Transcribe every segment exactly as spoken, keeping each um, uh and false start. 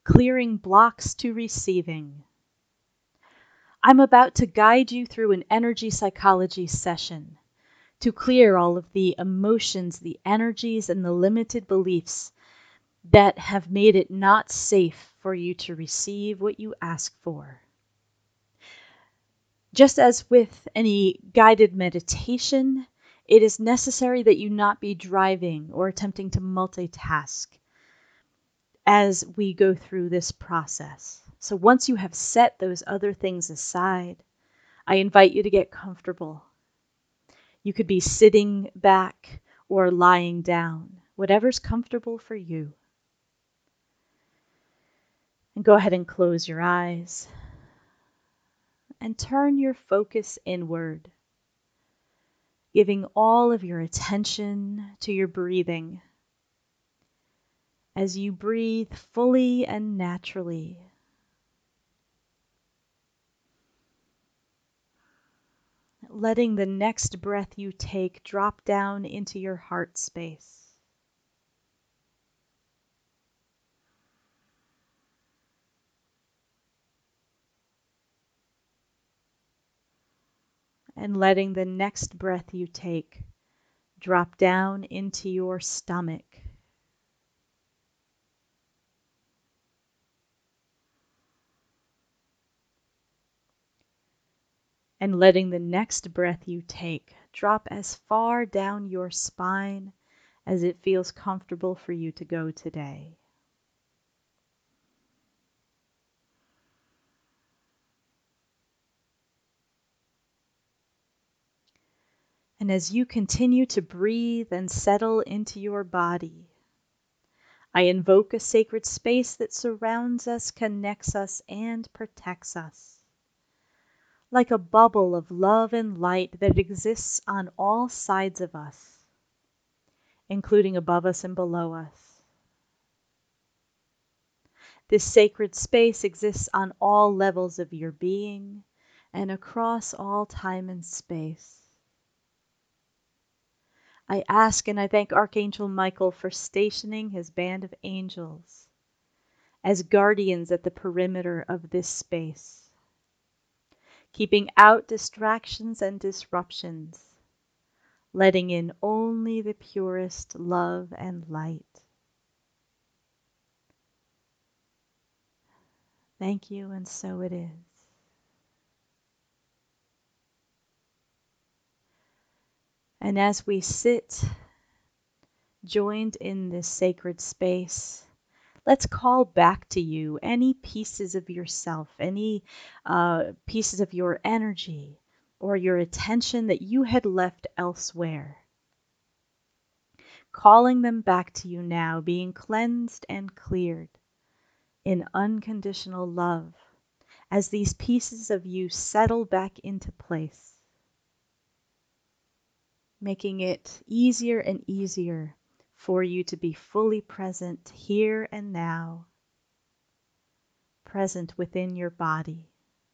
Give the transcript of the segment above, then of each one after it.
clearing blocks to receiving. I'm about to guide you through an energy psychology session to clear all of the emotions, the energies, and the limited beliefs that have made it not safe for you to receive what you ask for. Just as with any guided meditation, it is necessary that you not be driving or attempting to multitask as we go through this process. So once you have set those other things aside, I invite you to get comfortable. You could be sitting back or lying down, whatever's comfortable for you. And go ahead and close your eyes and turn your focus inward, giving all of your attention to your breathing as you breathe fully and naturally. Letting the next breath you take drop down into your heart space. And letting the next breath you take drop down into your stomach. And letting the next breath you take drop as far down your spine as it feels comfortable for you to go today. And as you continue to breathe and settle into your body, I invoke a sacred space that surrounds us, connects us, and protects us. Like a bubble of love and light that exists on all sides of us, including above us and below us. This sacred space exists on all levels of your being and across all time and space. I ask and I thank Archangel Michael for stationing his band of angels as guardians at the perimeter of this space, keeping out distractions and disruptions, letting in only the purest love and light. Thank you, and so it is. And as we sit joined in this sacred space, let's call back to you any pieces of yourself, any uh, pieces of your energy or your attention that you had left elsewhere. Calling them back to you now, being cleansed and cleared in unconditional love as these pieces of you settle back into place, making it easier and easier for you to be fully present here and now, present within your body.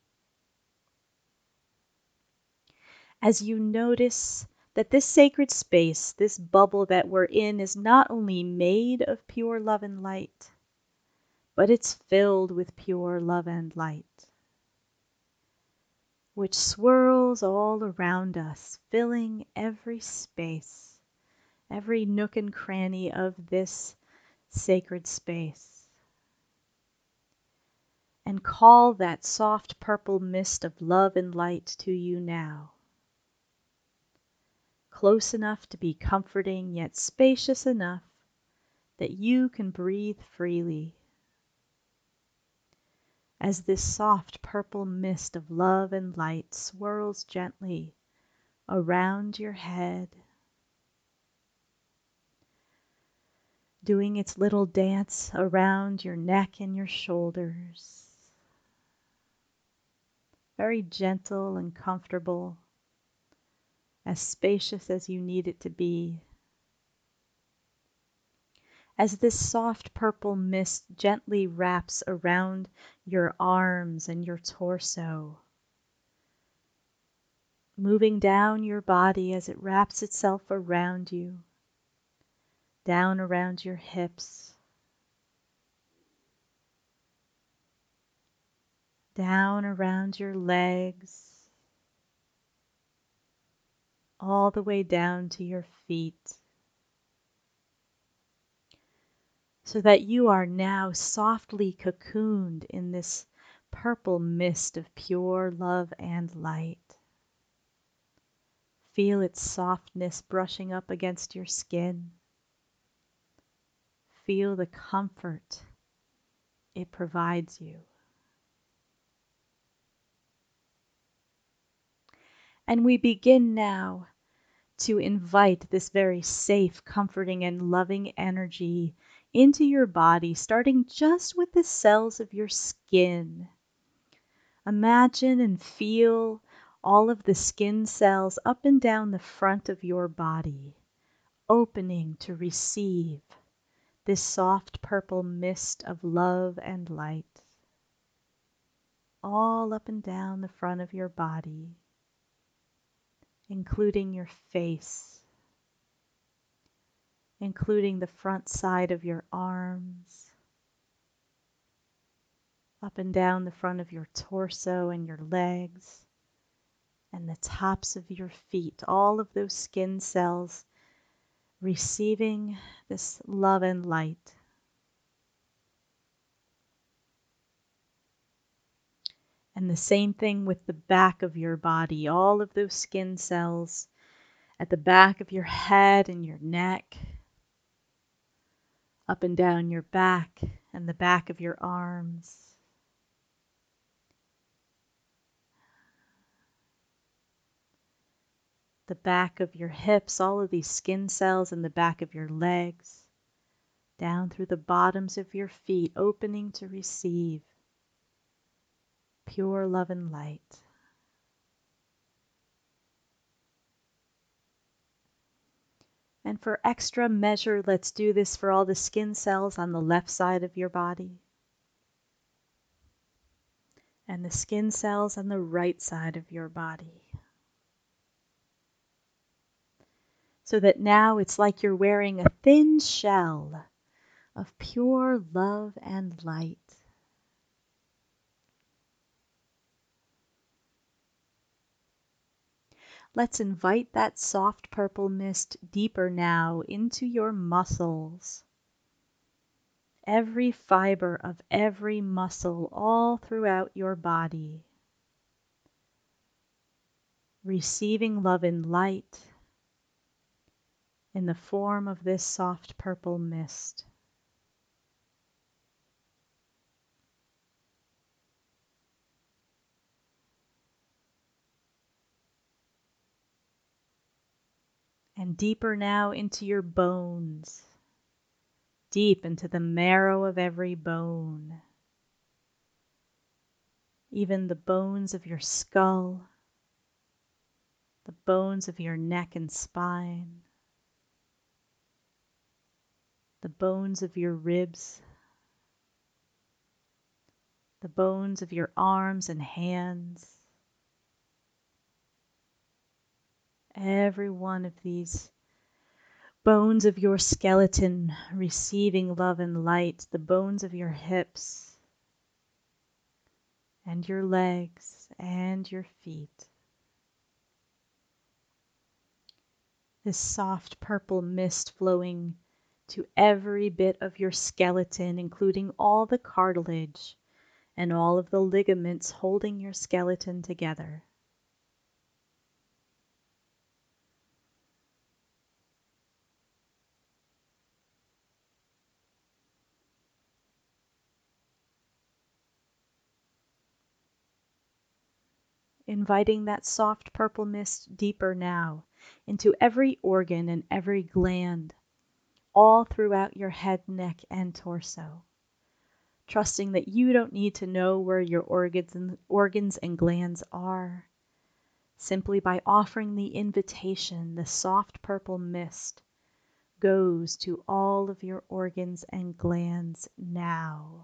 As you notice that this sacred space, this bubble that we're in, is not only made of pure love and light, but it's filled with pure love and light, which swirls all around us, filling every space, every nook and cranny of this sacred space. And call that soft purple mist of love and light to you now, close enough to be comforting, yet spacious enough that you can breathe freely. As this soft purple mist of love and light swirls gently around your head, doing its little dance around your neck and your shoulders. Very gentle and comfortable, as spacious as you need it to be. As this soft purple mist gently wraps around your arms and your torso, moving down your body as it wraps itself around you, down around your hips, down around your legs, all the way down to your feet, so that you are now softly cocooned in this purple mist of pure love and light. Feel its softness brushing up against your skin. Feel the comfort it provides you. And we begin now to invite this very safe, comforting, and loving energy into your body, starting just with the cells of your skin. Imagine and feel all of the skin cells up and down the front of your body, opening to receive this soft purple mist of love and light, all up and down the front of your body, including your face, including the front side of your arms, up and down the front of your torso and your legs, and the tops of your feet, all of those skin cells receiving this love and light. And the same thing with the back of your body, all of those skin cells at the back of your head and your neck, up and down your back and the back of your arms. The back of your hips, all of these skin cells in the back of your legs, down through the bottoms of your feet, opening to receive pure love and light. And for extra measure, let's do this for all the skin cells on the left side of your body, and the skin cells on the right side of your body. So that now it's like you're wearing a thin shell of pure love and light. Let's invite that soft purple mist deeper now into your muscles. Every fiber of every muscle all throughout your body, receiving love and light in the form of this soft purple mist. And deeper now into your bones, deep into the marrow of every bone, even the bones of your skull, the bones of your neck and spine, the bones of your ribs, the bones of your arms and hands. Every one of these bones of your skeleton receiving love and light, the bones of your hips and your legs and your feet. This soft purple mist flowing to every bit of your skeleton, including all the cartilage and all of the ligaments holding your skeleton together. Inviting that soft purple mist deeper now into every organ and every gland, all throughout your head, neck, and torso. Trusting that you don't need to know where your organs and, organs and glands are. Simply by offering the invitation, the soft purple mist goes to all of your organs and glands now.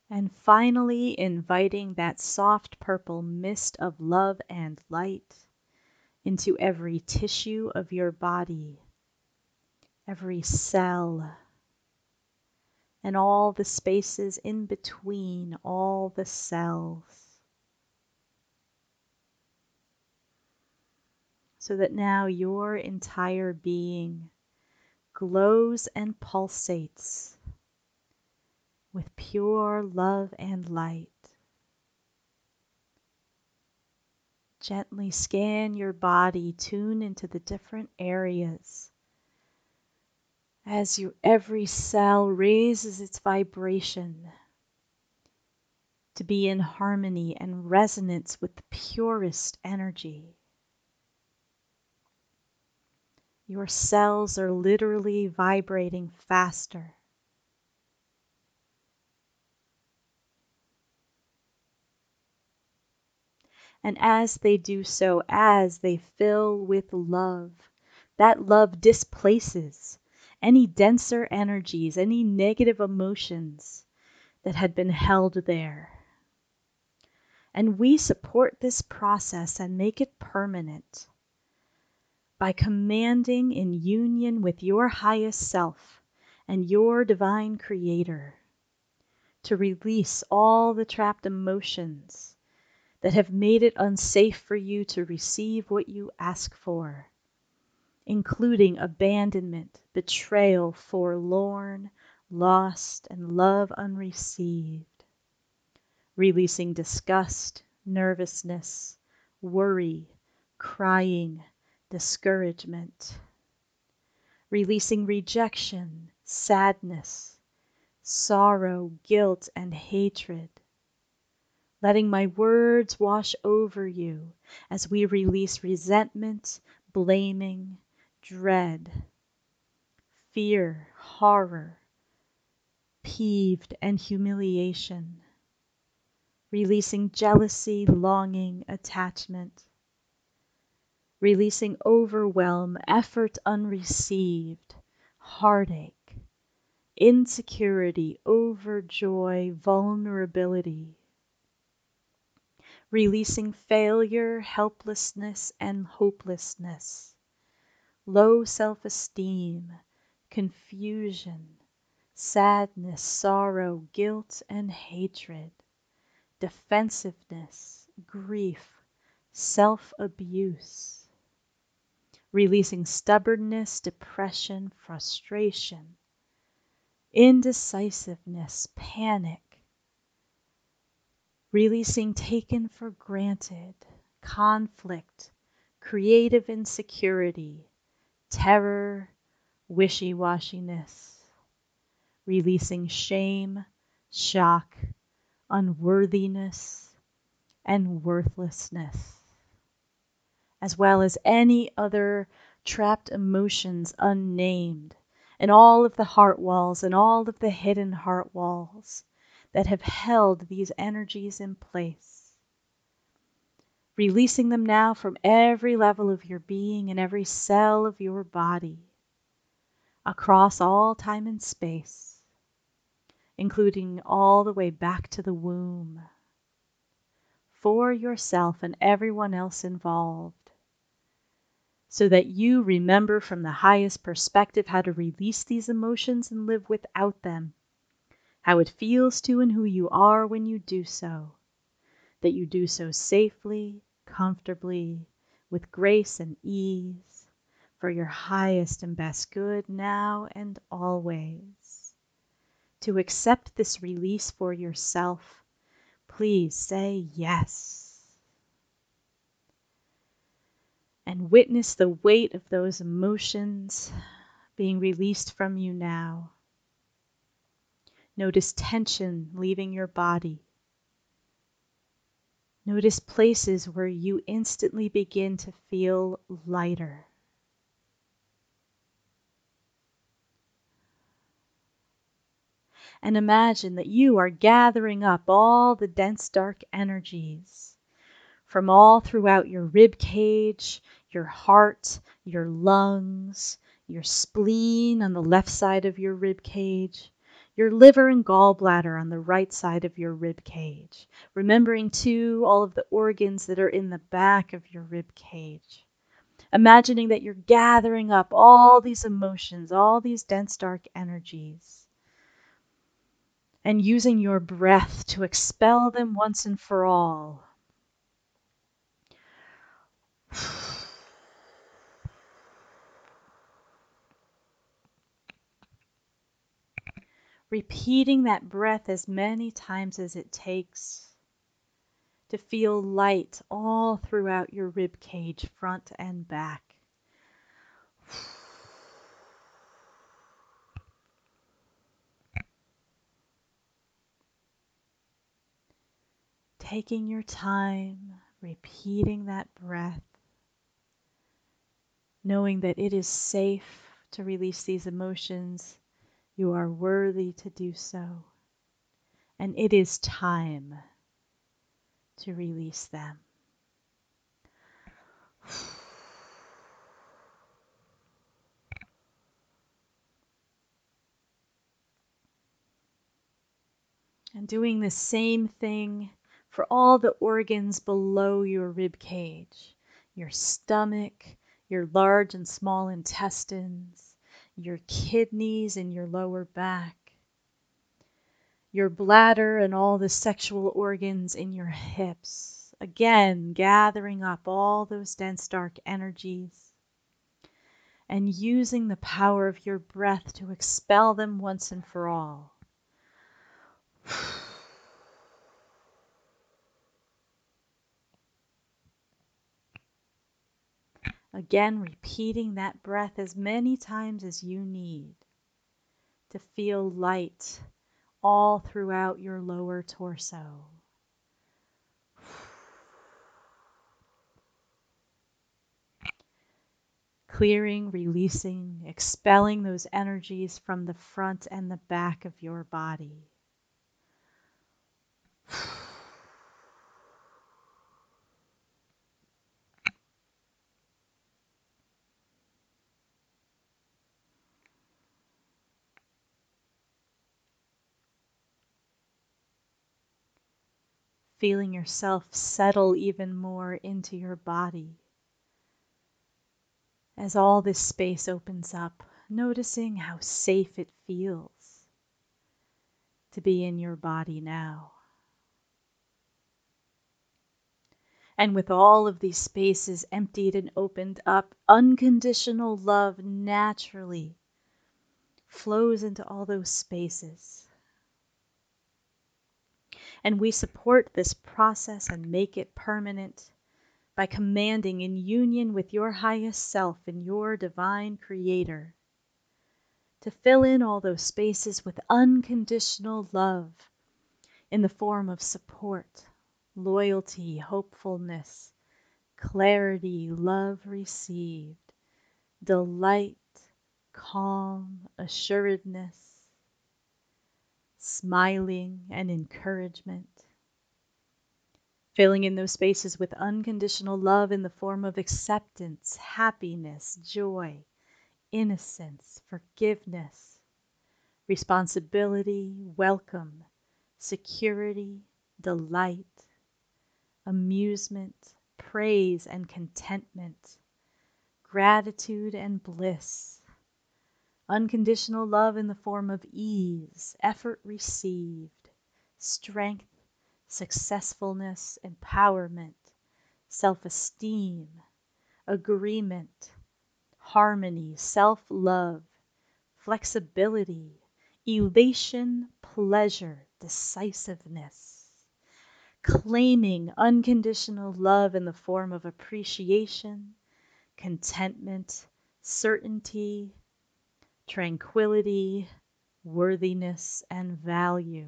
And finally, inviting that soft purple mist of love and light into every tissue of your body, every cell, and all the spaces in between all the cells. So that now your entire being glows and pulsates with pure love and light. Gently scan your body, tune into the different areas as you, every cell raises its vibration to be in harmony and resonance with the purest energy. Your cells are literally vibrating faster. And as they do so, as they fill with love, that love displaces any denser energies, any negative emotions that had been held there. And we support this process and make it permanent by commanding in union with your highest self and your divine creator to release all the trapped emotions that have made it unsafe for you to receive what you ask for, including abandonment, betrayal, forlorn, lost, and love unreceived. Releasing disgust, nervousness, worry, crying, discouragement. Releasing rejection, sadness, sorrow, guilt, and hatred. Letting my words wash over you as we release resentment, blaming, dread, fear, horror, peeved, and humiliation. Releasing jealousy, longing, attachment. Releasing overwhelm, effort unreceived, heartache, insecurity, overjoy, vulnerability. Releasing failure, helplessness, and hopelessness, low self-esteem, confusion, sadness, sorrow, guilt, and hatred, defensiveness, grief, self-abuse. Releasing stubbornness, depression, frustration, indecisiveness, panic. Releasing taken for granted, conflict, creative insecurity, terror, wishy-washiness. Releasing shame, shock, unworthiness, and worthlessness, as well as any other trapped emotions unnamed, and all of the heart walls and all of the hidden heart walls that have held these energies in place. Releasing them now from every level of your being and every cell of your body, across all time and space, including all the way back to the womb, for yourself and everyone else involved, so that you remember from the highest perspective how to release these emotions and live without them, how it feels to and who you are when you do so, that you do so safely, comfortably, with grace and ease, for your highest and best good now and always. To accept this release for yourself, please say yes. And witness the weight of those emotions being released from you now. Notice tension leaving your body. Notice places where you instantly begin to feel lighter. And imagine that you are gathering up all the dense dark energies from all throughout your rib cage, your heart, your lungs, your spleen on the left side of your rib cage, your liver and gallbladder on the right side of your rib cage, remembering too all of the organs that are in the back of your rib cage. Imagining that you're gathering up all these emotions, all these dense dark energies, and using your breath to expel them once and for all. Repeating that breath as many times as it takes to feel light all throughout your rib cage, front and back. Taking your time, repeating that breath, knowing that it is safe to release these emotions. You are worthy to do so. And it is time to release them. And doing the same thing for all the organs below your rib cage, your stomach, your large and small intestines, your kidneys and your lower back, your bladder and all the sexual organs in your hips. Again, gathering up all those dense dark energies and using the power of your breath to expel them once and for all. Again, repeating that breath as many times as you need to feel light all throughout your lower torso. Clearing, releasing, expelling those energies from the front and the back of your body. Feeling yourself settle even more into your body. As all this space opens up, noticing how safe it feels to be in your body now. And with all of these spaces emptied and opened up, unconditional love naturally flows into all those spaces. And we support this process and make it permanent by commanding in union with your highest self and your divine creator to fill in all those spaces with unconditional love in the form of support, loyalty, hopefulness, clarity, love received, delight, calm, assuredness, smiling and encouragement. Filling in those spaces with unconditional love in the form of acceptance, happiness, joy, innocence, forgiveness, responsibility, welcome, security, delight, amusement, praise and contentment, gratitude and bliss, unconditional love in the form of ease, effort received, strength, successfulness, empowerment, self-esteem, agreement, harmony, self-love, flexibility, elation, pleasure, decisiveness. Claiming unconditional love in the form of appreciation, contentment, certainty, tranquility, worthiness, and value.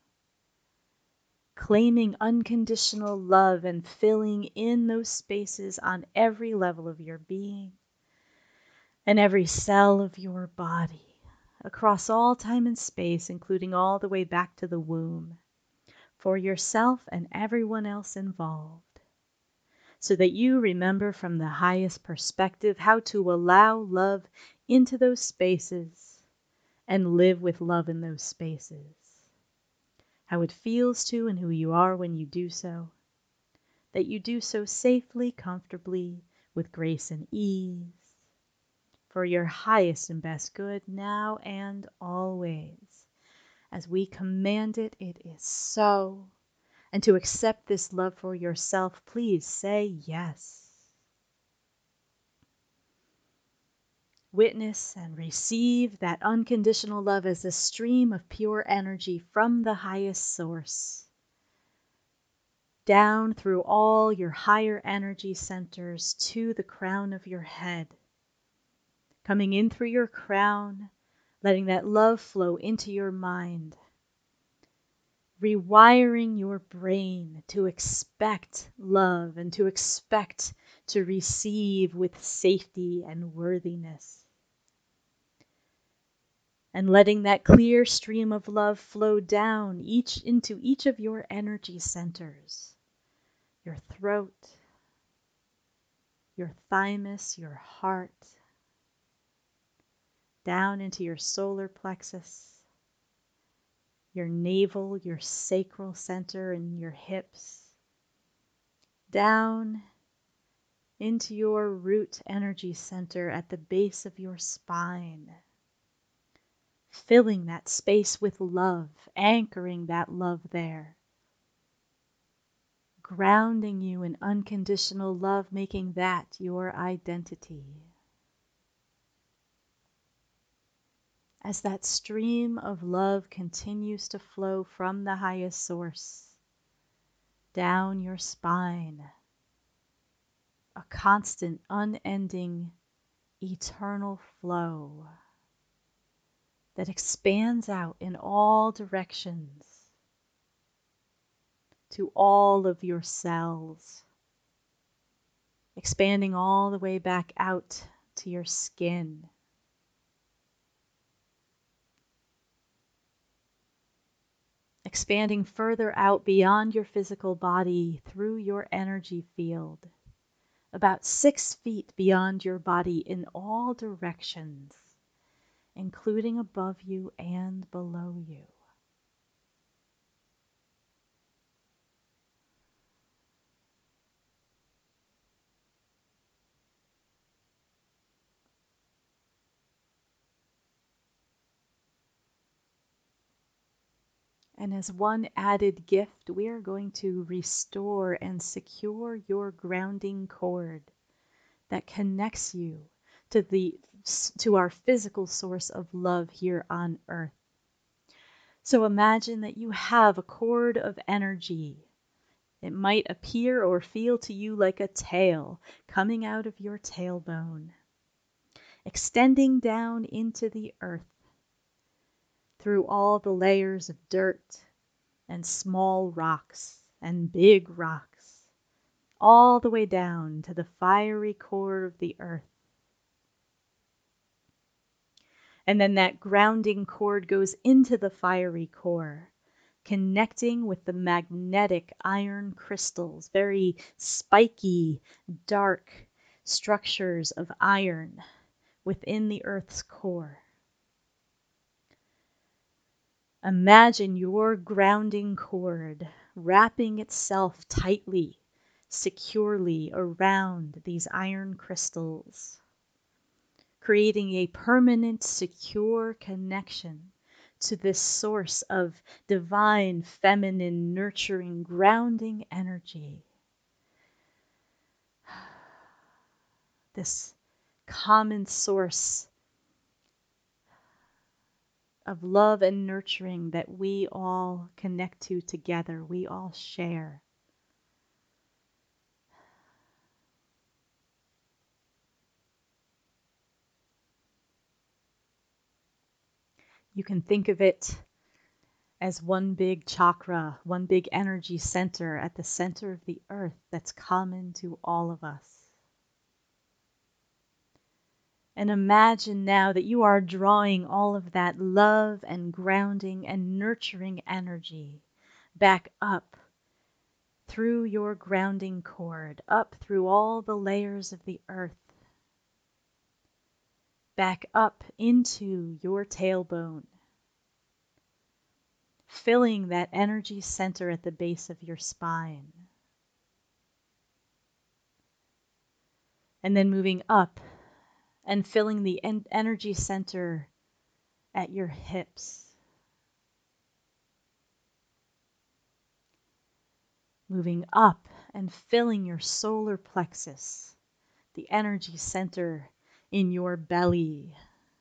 Claiming unconditional love and filling in those spaces on every level of your being and every cell of your body, across all time and space, including all the way back to the womb, for yourself and everyone else involved, so that you remember from the highest perspective how to allow love into those spaces and live with love in those spaces. How it feels to and who you are when you do so. That you do so safely, comfortably, with grace and ease, for your highest and best good now and always. As we command it, it is so. And to accept this love for yourself, please say yes. Witness and receive that unconditional love as a stream of pure energy from the highest source, down through all your higher energy centers to the crown of your head, coming in through your crown, letting that love flow into your mind, rewiring your brain to expect love and to expect to receive with safety and worthiness. And letting that clear stream of love flow down each into each of your energy centers, your throat, your thymus, your heart, down into your solar plexus, your navel, your sacral center, and your hips, down into your root energy center at the base of your spine, filling that space with love, anchoring that love there, grounding you in unconditional love, making that your identity. As that stream of love continues to flow from the highest source, down your spine, a constant, unending, eternal flow that expands out in all directions to all of your cells, expanding all the way back out to your skin, expanding further out beyond your physical body through your energy field, about six feet beyond your body in all directions, including above you and below you. And as one added gift, we are going to restore and secure your grounding cord that connects you to the to our physical source of love here on earth. So imagine that you have a cord of energy. It might appear or feel to you like a tail coming out of your tailbone, extending down into the earth through all the layers of dirt and small rocks and big rocks, all the way down to the fiery core of the earth. And then that grounding cord goes into the fiery core, connecting with the magnetic iron crystals, very spiky, dark structures of iron within the earth's core. Imagine your grounding cord wrapping itself tightly, securely around these iron crystals, creating a permanent, secure connection to this source of divine, feminine, nurturing, grounding energy. This common source of love and nurturing that we all connect to together, we all share. You can think of it as one big chakra, one big energy center at the center of the earth that's common to all of us. And imagine now that you are drawing all of that love and grounding and nurturing energy back up through your grounding cord, up through all the layers of the earth, back up into your tailbone, filling that energy center at the base of your spine. And then moving up and filling the en- energy center at your hips. Moving up and filling your solar plexus, the energy center in your belly.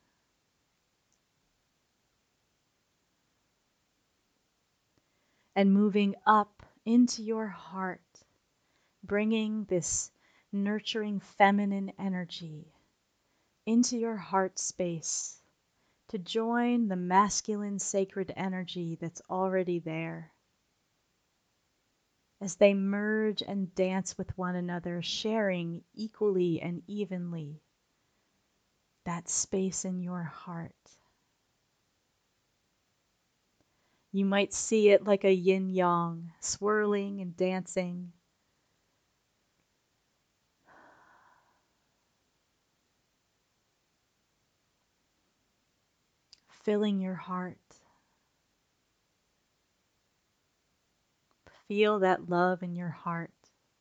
And moving up into your heart, bringing this nurturing feminine energy into your heart space to join the masculine sacred energy that's already there. As they merge and dance with one another, sharing equally and evenly that space in your heart. You might see it like a yin-yang, swirling and dancing. Filling your heart. Feel that love in your heart.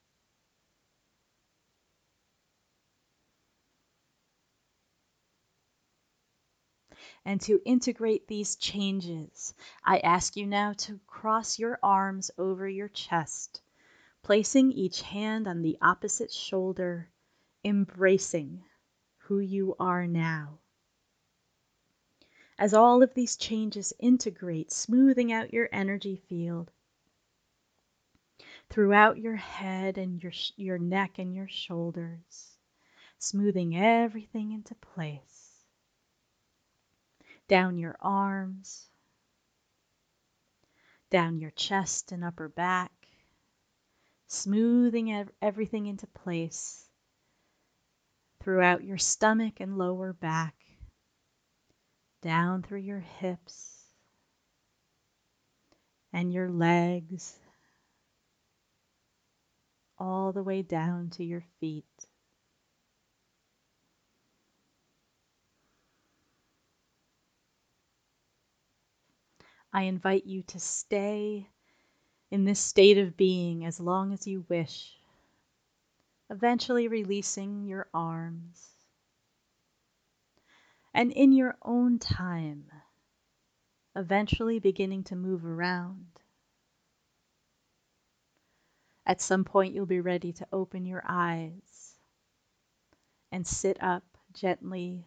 And to integrate these changes, I ask you now to cross your arms over your chest, placing each hand on the opposite shoulder, embracing who you are now. As all of these changes integrate, smoothing out your energy field throughout your head and your, sh- your neck and your shoulders, smoothing everything into place. Down your arms, down your chest and upper back, smoothing ev- everything into place throughout your stomach and lower back, down through your hips and your legs, all the way down to your feet. I invite you to stay in this state of being as long as you wish, eventually releasing your arms. And in your own time, eventually beginning to move around. At some point, you'll be ready to open your eyes and sit up gently.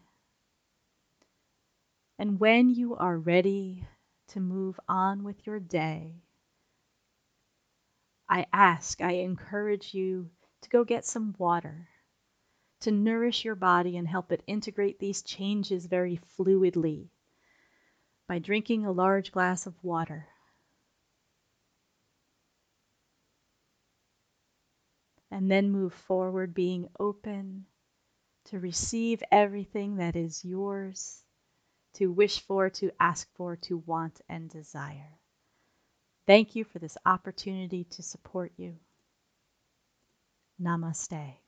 And when you are ready to move on with your day, I ask, I encourage you to go get some water to nourish your body and help it integrate these changes very fluidly by drinking a large glass of water. And then move forward, being open to receive everything that is yours, to wish for, to ask for, to want and desire. Thank you for this opportunity to support you. Namaste.